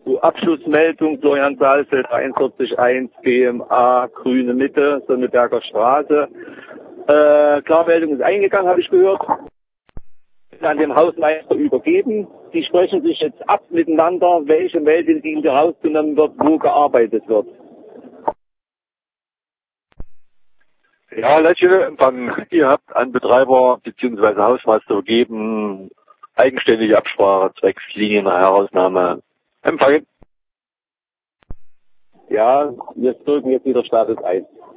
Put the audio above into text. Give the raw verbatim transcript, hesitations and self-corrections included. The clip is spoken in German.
Abschlussmeldung Florian Saalfeld einundvierzig eins B M A Grüne Mitte, Sonneberger Straße. Äh, Klarmeldung ist eingegangen, habe ich gehört. An den Hausmeister übergeben. Die sprechen sich jetzt ab miteinander, welche Meldelinie rausgenommen wird, wo gearbeitet wird. Ja, Leitstelle Empfang. Ihr habt an Betreiber bzw. Hausmeister gegeben, eigenständige Absprache zwecks Linienherausnahme. Empfangen. Ja, wir drücken jetzt wieder Status eins.